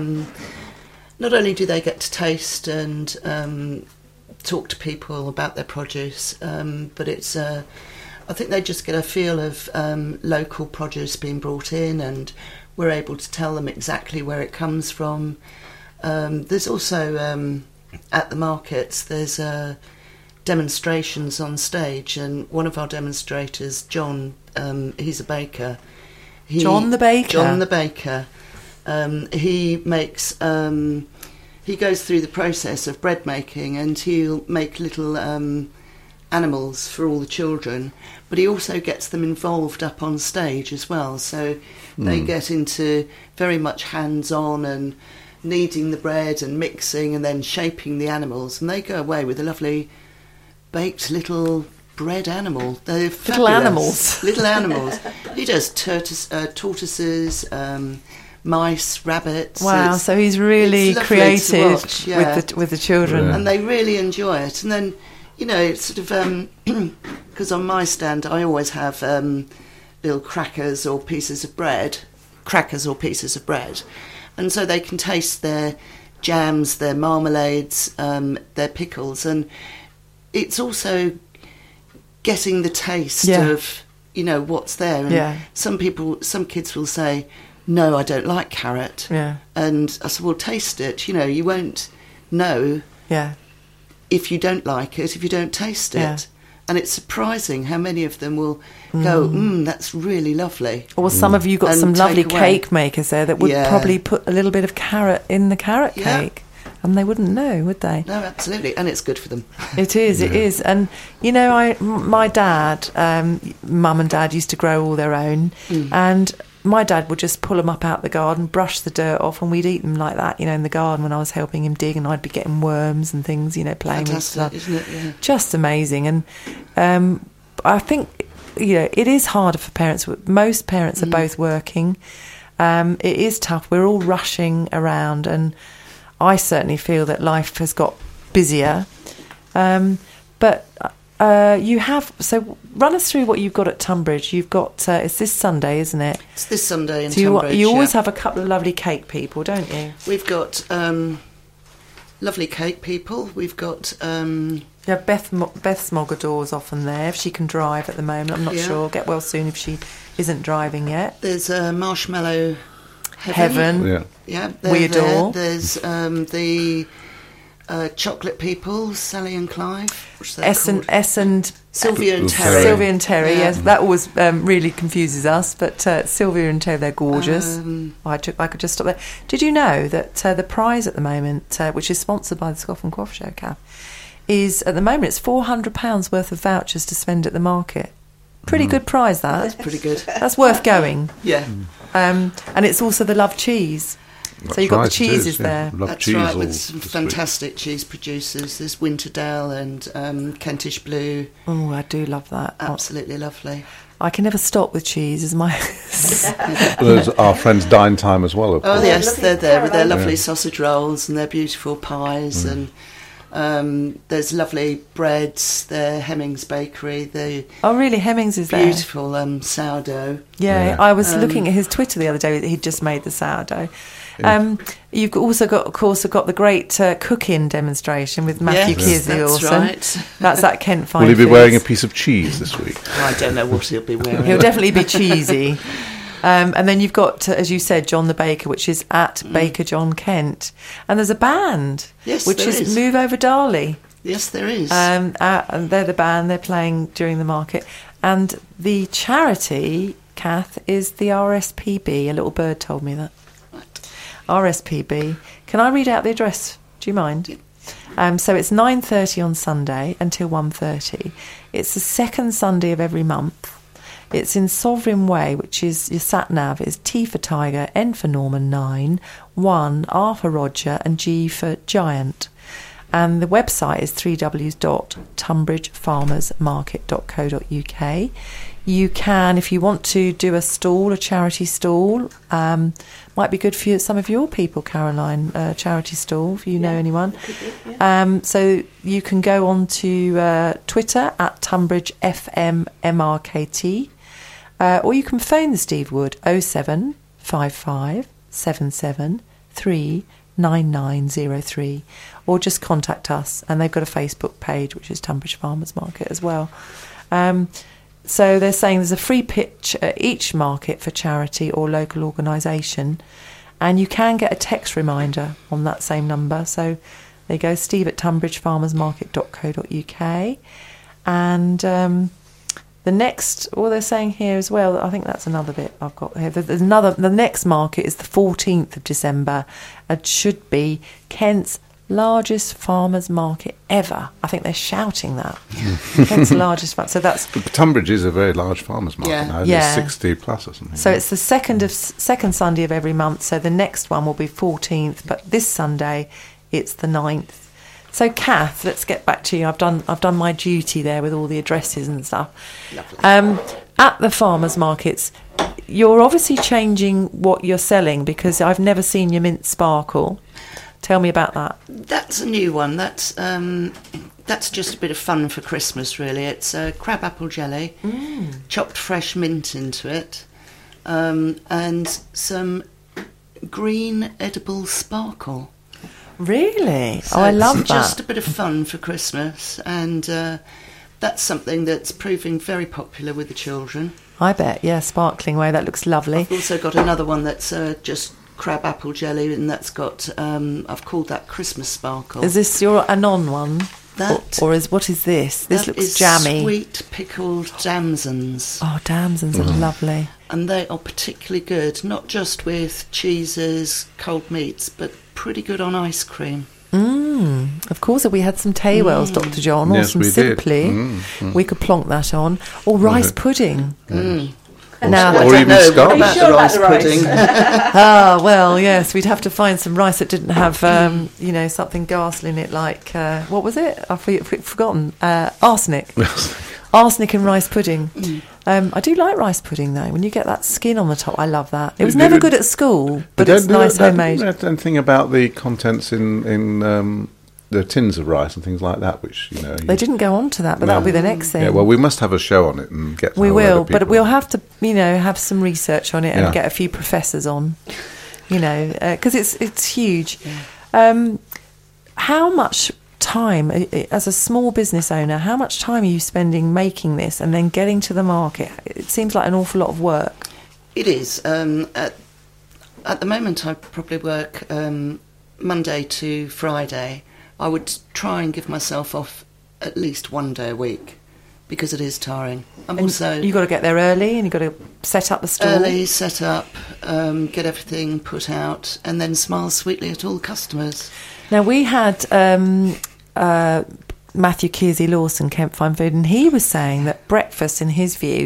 not only do they get to taste and talk to people about their produce, but it's I think they just get a feel of local produce being brought in, and we're able to tell them exactly where it comes from. There's also at the markets there's demonstrations on stage, and one of our demonstrators, John, he's a baker. John the Baker? John the Baker. He makes... he goes through the process of bread making, and he'll make little animals for all the children, but he also gets them involved up on stage as well, so they get into very much hands-on and kneading the bread and mixing and then shaping the animals, and they go away with a lovely baked little bread animal. They're fabulous. Little animals. He does tortoises, mice, rabbits. Wow, so he's really creative watch, with the children. And they really enjoy it. And then, you know, it's sort of, because on my stand I always have little crackers or pieces of bread. And so they can taste their jams, their marmalades, their pickles, and it's also getting the taste of, you know, what's there. And some kids will say, no, I don't like carrot. Yeah. And I said, well, taste it. You know, you won't know if you don't like it, if you don't taste it. And it's surprising how many of them will go, that's really lovely. Or some of you got some lovely cake makers there that would probably put a little bit of carrot in the carrot cake. and they wouldn't know, would they? No, absolutely, and it's good for them. It is, it is. And, you know, my dad, mum and dad used to grow all their own, and my dad would just pull them up out the garden, brush the dirt off, and we'd eat them like that, you know, in the garden when I was helping him dig, and I'd be getting worms and things, you know, playing with stuff. Isn't it? Yeah. Just amazing. And I think, you know, it is harder for parents. Most parents are both working. It is tough. We're all rushing around, and I certainly feel that life has got busier. But you have, so run us through what you've got at Tunbridge. You've got, it's this Sunday, isn't it? It's this Sunday in so Tunbridge. You always have a couple of lovely cake people, don't you? We've got lovely cake people. We've got... Yeah, Beth Smogador's often there, if she can drive at the moment. I'm not sure. Get well soon if she isn't driving yet. There's Marshmallow Heaven. Yeah, We Adore. There's the chocolate people, Sally and Clive. What's that called? Sylvia and Terry. Sylvia and Terry, yes. That always really confuses us, but Sylvia and Terry, they're gorgeous. I could just stop there. Did you know that the prize at the moment, which is sponsored by the Scoff and Quaff Show, Kath, is at the moment it's £400 worth of vouchers to spend at the market. Pretty good prize, that. That's pretty good. That's worth going. Yeah. And it's also the Love Cheese. So you've got the cheeses there. That's right, with some fantastic cheese producers. There's Winterdale and Kentish Blue. Oh, I do love that. Absolutely lovely. I can never stop with cheese, is my... There's our friends Dine Time as well, of course. Oh, yes, they're there with their lovely sausage rolls and their beautiful pies and... there's lovely breads. Hemmings Bakery. Oh, really? Hemmings is there? Beautiful sourdough. Yeah, I was looking at his Twitter the other day. He'd just made the sourdough. You've also got, of course, the great cook-in demonstration with Matthew Kearsley That's Orson. right. That's at Kent Fine Will he be Foods. wearing a piece of cheese this week? I don't know what he'll be wearing. He'll definitely be cheesy. And then you've got, as you said, John the Baker, which is at Baker John Kent. And there's a band, which is Move Over Darley. Yes, there is. And they're the band, they're playing during the market. And the charity, Kath, is the RSPB. A little bird told me that. Right. RSPB. Can I read out the address? Do you mind? Yeah. So it's 9:30 on Sunday until 1:30. It's the second Sunday of every month. It's in Sovereign Way, which is your sat-nav is T for Tiger, N for Norman 9, 1, R for Roger, and G for Giant. And the website is www.tunbridgefarmersmarket.co.uk. You can, if you want to do a stall, a charity stall, might be good for some of your people, Caroline, charity stall, if you know anyone. So you can go on to Twitter at Tunbridge FMMRKT. Or you can phone the Steve Wood 0755 77 39903, or just contact us, and they've got a Facebook page which is Tunbridge Farmers Market as well. So they're saying there's a free pitch at each market for charity or local organisation, and you can get a text reminder on that same number. So there you go, Steve at tunbridgefarmersmarket.co.uk. And the next, what they're saying here as well, I think that's another bit I've got here. There's the next market is the 14th of December. It should be Kent's largest farmers market ever. I think they're shouting that. Kent's largest farmers. So that's... But Tunbridge is a very large farmers market now. There's 60 plus or something. So it's the second Sunday of every month. So the next one will be 14th, but this Sunday it's the 9th. So, Kath, let's get back to you. I've done my duty there with all the addresses and stuff. Lovely. At the farmers markets, you're obviously changing what you're selling, because I've never seen your mint sparkle. Tell me about that. That's a new one. That's just a bit of fun for Christmas, really. It's crab apple jelly, chopped fresh mint into it, and some green edible sparkle. Really? So I love that. Just a bit of fun for Christmas, and that's something that's proving very popular with the children. I bet, yeah, sparkling way. That looks lovely. I've also got another one that's just crab apple jelly, and that's got, I've called that Christmas sparkle. Is this your Anon one? That, or what is this? This that looks is jammy. Sweet pickled damsons. Oh, damsons are lovely. And they are particularly good, not just with cheeses, cold meats, but pretty good on ice cream. Of course, if we had some Taywells, Dr. John, or Yes, some we did. Simply, we could plonk that on. Or rice pudding. Now, Or even What scones. about the rice pudding? well, yes, we'd have to find some rice that didn't have, something ghastly in it, like, what was it? I've forgotten. Arsenic. Arsenic and rice pudding. I do like rice pudding, though. When you get that skin on the top, I love that. It was never good at school, but it's nice homemade. I don't think about the contents in the tins of rice and things like that, which, They didn't go on to that, but that'll be the next thing. Yeah, well, we must have a show on it and get. We a load will, of but people. we'll have to, have some research on it and Yeah. get a few professors on, because it's huge. How much time, as a small business owner, how much time are you spending making this and then getting to the market? It seems like an awful lot of work. It is. At the moment, I probably work Monday to Friday. I would try and give myself off at least one day a week because it is tiring. You've got to get there early and you've got to set up the stall. Early, set up, get everything put out, and then smile sweetly at all the customers. Now, we had Matthew Kearsey-Lawson, Kent Fine Food, and he was saying that breakfast, in his view,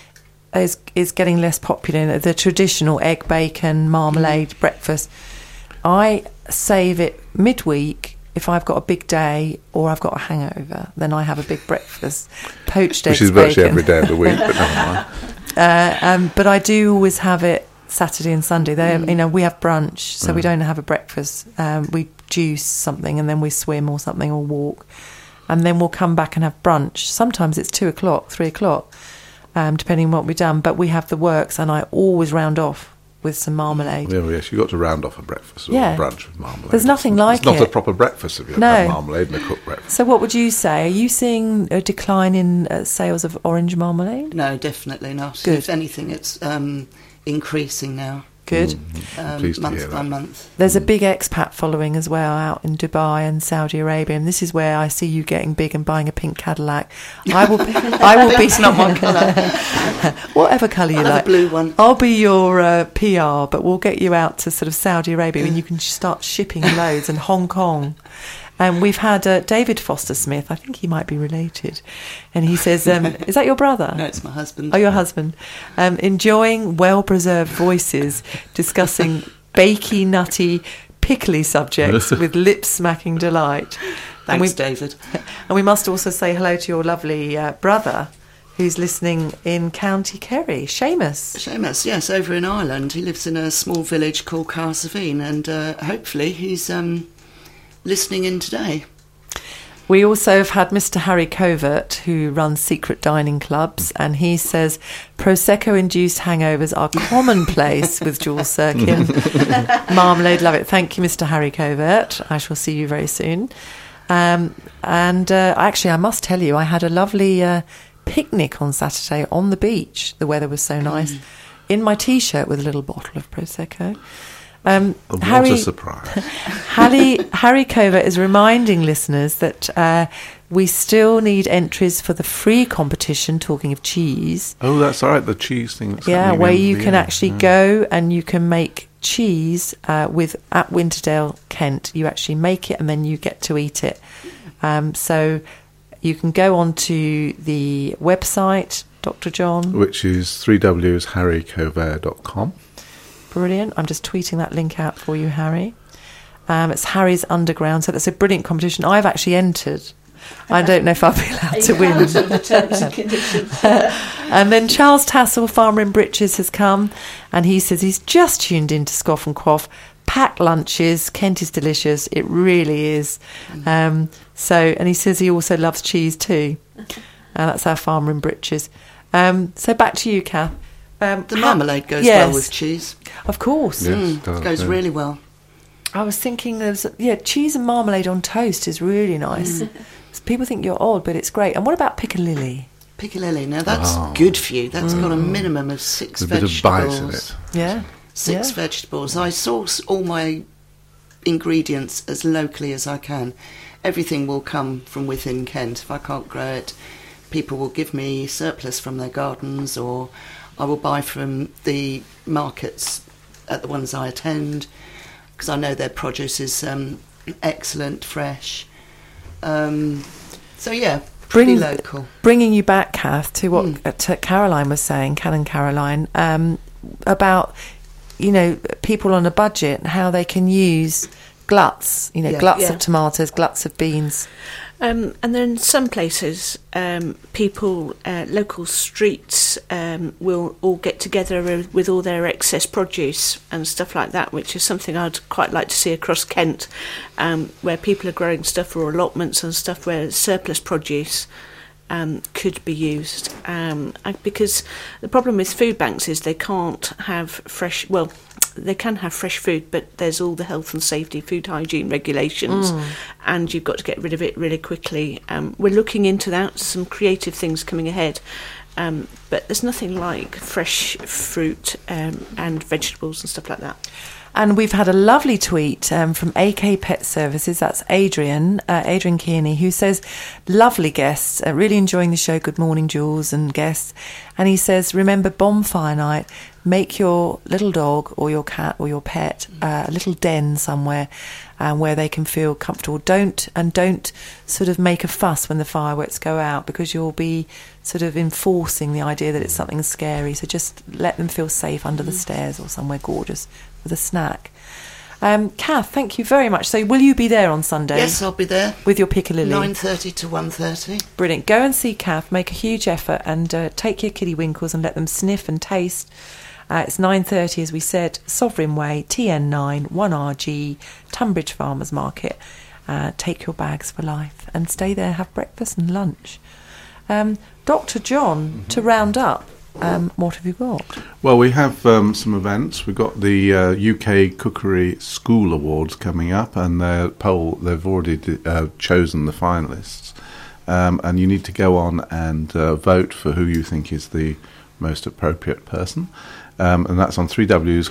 is getting less popular. The traditional egg, bacon, marmalade breakfast. I save it midweek. If I've got a big day or I've got a hangover, then I have a big breakfast, poached eggs, which is virtually bacon. every day of the week, but never mind. But I do always have it Saturday and Sunday. We have brunch, so we don't have a breakfast. We juice something and then we swim or something or walk, and then we'll come back and have brunch. Sometimes it's 2:00, 3:00, depending on what we've done. But we have the works, and I always round off with some marmalade. Yeah, well, yes, you've got to round off a breakfast or Yeah. a brunch with marmalade. There's nothing like It's not it. a proper breakfast if you No. have marmalade and a cooked breakfast. So what would you say? Are you seeing a decline in sales of orange marmalade? No, definitely not. Good. If anything, it's increasing now. Good. Pleased to hear Month by that. month. There's a big expat following as well out in Dubai and Saudi Arabia, and this is where I see you getting big and buying a pink Cadillac. I will be. It's not my colour. Whatever colour you I'll have like. a blue one. I'll be your PR, but we'll get you out to sort of Saudi Arabia and you can start shipping loads, and Hong Kong. And we've had David Foster Smith, I think he might be related, and he says, is that your brother? No, it's my husband. Oh, your husband. Enjoying well-preserved voices discussing bakey, nutty, pickly subjects with lip-smacking delight. Thanks, David. And we must also say hello to your lovely brother, who's listening in County Kerry, Seamus. Seamus, yes, over in Ireland. He lives in a small village called Carsavine, and hopefully he's listening in today. We also have had Mr. Harry Covert, who runs secret dining clubs, and he says Prosecco-induced hangovers are commonplace with Jules Sirkin. Marmalade, love it. Thank you, Mr. Harry Covert. I shall see you very soon. Actually, I must tell you, I had a lovely picnic on Saturday on the beach. The weather was so nice. In my T-shirt with a little bottle of Prosecco. What a surprise. Harry Covert is reminding listeners that we still need entries for the free competition, talking of cheese. Oh, that's all right, the cheese thing. That's Yeah, happening where in you the can end. actually go and you can make cheese at Winterdale, Kent. You actually make it and then you get to eat it. So you can go onto the website, Dr. John. Which is www.harrycovert.com. Brilliant. I'm just tweeting that link out for you, Harry. It's Harry's Underground, so that's a brilliant competition. I've actually entered. I don't know if I'll be allowed to win. The terms and conditions. And then Charles Tassel, farmer in Britches, has come, and he says he's just tuned into Scoff and Quaff. Packed lunches. Kent is delicious. It really is. And he says he also loves cheese too. That's our farmer in Britches. So back to you, Kath. The marmalade goes well with cheese. Of course. Yes, It goes really well. I was thinking cheese and marmalade on toast is really nice. People think you're odd, but it's great. And what about piccalilli? Piccalilli, now that's good for you. That's got a minimum of 6 There's a bit vegetables. of bite in it. Yeah. 6 vegetables. I source all my ingredients as locally as I can. Everything will come from within Kent. If I can't grow it, people will give me surplus from their gardens, or I will buy from the markets at the ones I attend, because I know their produce is excellent, fresh. So yeah, pretty local. Bringing you back, Kath, to what Caroline was saying, Canon Caroline, about, you know, people on a budget and how they can use gluts, you know, gluts of tomatoes, gluts of beans. And then in some places, people, local streets will all get together with all their excess produce and stuff like that, which is something I'd quite like to see across Kent, where people are growing stuff for allotments and stuff where surplus produce could be used. Because the problem with food banks is they can't have fresh... Well, they can have fresh food, but there's all the health and safety, food hygiene regulations, and you've got to get rid of it really quickly. We're looking into that, some creative things coming ahead, but there's nothing like fresh fruit and vegetables and stuff like that. And we've had a lovely tweet from AK Pet Services. That's Adrian Kearney, who says, lovely guests, really enjoying the show. Good morning, Jules and guests. And he says, remember bonfire night, make your little dog or your cat or your pet a little den somewhere where they can feel comfortable. Don't sort of make a fuss when the fireworks go out, because you'll be sort of enforcing the idea that it's something scary. So just let them feel safe under the stairs or somewhere gorgeous with a snack. Kath, thank you very much. So will you be there on Sunday? Yes, I'll be there. With your piccalilli? 9:30 to 1:30. Brilliant. Go and see Kath, make a huge effort, and take your kiddie winkles and let them sniff and taste. It's 9:30, as we said, Sovereign Way, TN9, 1RG, Tunbridge Farmers Market. Take your bags for life and stay there, have breakfast and lunch. Dr. John, to round up, what have you got? Well, we have some events. We've got the UK Cookery School Awards coming up, and they've already chosen the finalists. And you need to go on and vote for who you think is the most appropriate person. And that's on 3W's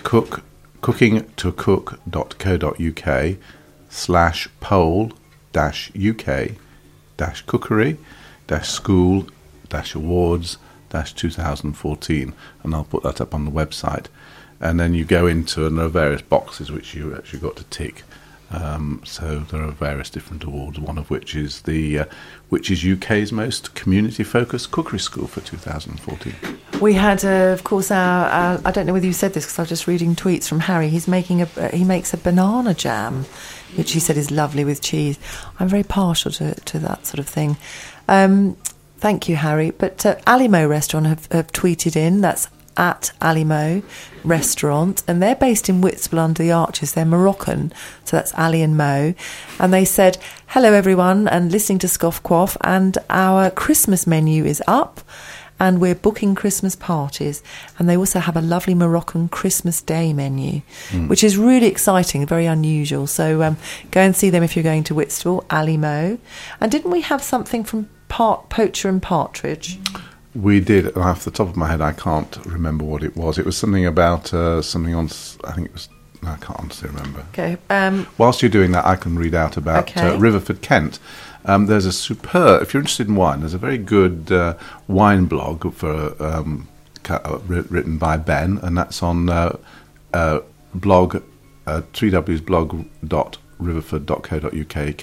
cook.co.uk/poll-cookery-school-awards-2014, and I'll put that up on the website. And then you go into, and there are various boxes which you actually got to tick. So there are various different awards, one of which is UK's most community-focused cookery school for 2014. We had, of course, our I don't know whether you said this because I was just reading tweets from Harry. He makes a banana jam, which he said is lovely with cheese. I'm very partial to that sort of thing. Thank you, Harry. But Alimo Restaurant have tweeted in. That's at Alimo Restaurant, and they're based in Whitstable under the Arches. They're Moroccan, so that's Ali and Mo. And they said, hello everyone, and listening to Scoff Quaff, and our Christmas menu is up, and we're booking Christmas parties. And they also have a lovely Moroccan Christmas Day menu, which is really exciting, very unusual. So go and see them if you're going to Whitstable, Ali Mo. And didn't we have something from Poacher and Partridge? We did, and off the top of my head, I can't remember what it was. It was something about something on. I think it was. No, I can't honestly remember. Okay. Whilst you're doing that, I can read out about Riverford, Kent. There's a superb. If you're interested in wine, there's a very good wine blog for written by Ben, and that's on blog 3W's blog.riverford.co.uk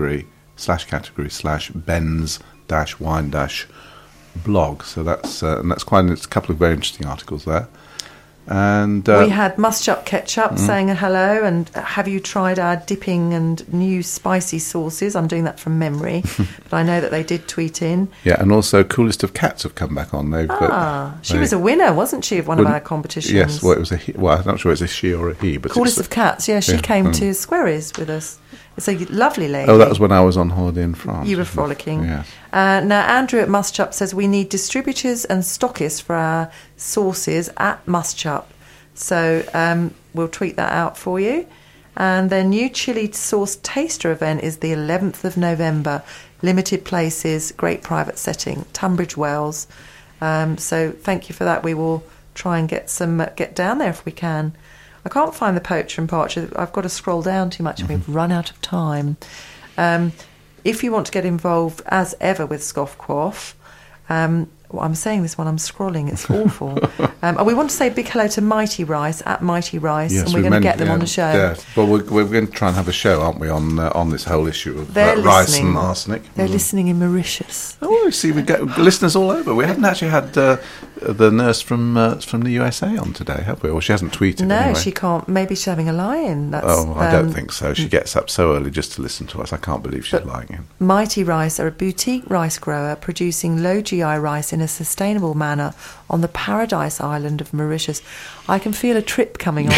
category/Ben's-wine-blog. So that's quite. It's a couple of very interesting articles there. And we had Mustup Ketchup saying hello, and have you tried our dipping and new spicy sauces? I'm doing that from memory, but I know that they did tweet in. Yeah, and also Coolest of Cats have come back on. She was a winner, wasn't she, of one of our competitions? Yes, well, it was I'm not sure it's a she or a he. But Coolest of Cats, yeah, she came to Squaries with us. It's a lovely lady. Oh, that was when I was on holiday in France. You were frolicking. Yes. Now, Andrew at Mustup says we need distributors and stockists for our sauces at Mustup. So we'll tweet that out for you. And their new chili sauce taster event is the 11th of November. Limited places, great private setting, Tunbridge Wells. So thank you for that. We will try and get down there if we can. I can't find the Poacher and Partridge. I've got to scroll down too much and we've run out of time. If you want to get involved, as ever, with Scoff Quaff, Well, I'm saying this when I'm scrolling. It's awful. We want to say a big hello to Mighty Rice at Mighty Rice, and we're going to get them on the show. Yeah, well, we're going to try and have a show, aren't we, on this whole issue of They're rice listening. and arsenic. They're listening in Mauritius. Oh, see, we get listeners all over. We haven't actually had the nurse from the USA on today, have we? Or she hasn't tweeted. No, anyway. she can't. Maybe she's having a lie-in. That's, I don't think so. She gets up so early just to listen to us. I can't believe she's lying in. Mighty Rice are a boutique rice grower producing low GI rice in a sustainable manner on the Paradise Island of Mauritius. I can feel a trip coming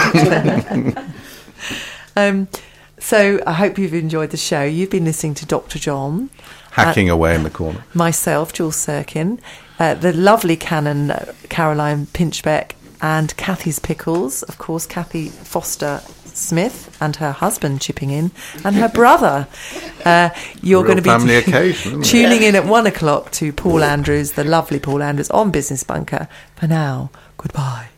on. So I hope you've enjoyed the show. You've been listening to Dr. John. Hacking away in the corner. Myself, Jules Sirkin, the lovely Canon Caroline Pinchbeck, and Kathy's Pickles, of course, Kathy Foster Smith and her husband chipping in, and her brother. You're going to be family occasion, tuning in at 1:00 to Paul Andrews, the lovely Paul Andrews, on Business Bunker. For now, goodbye.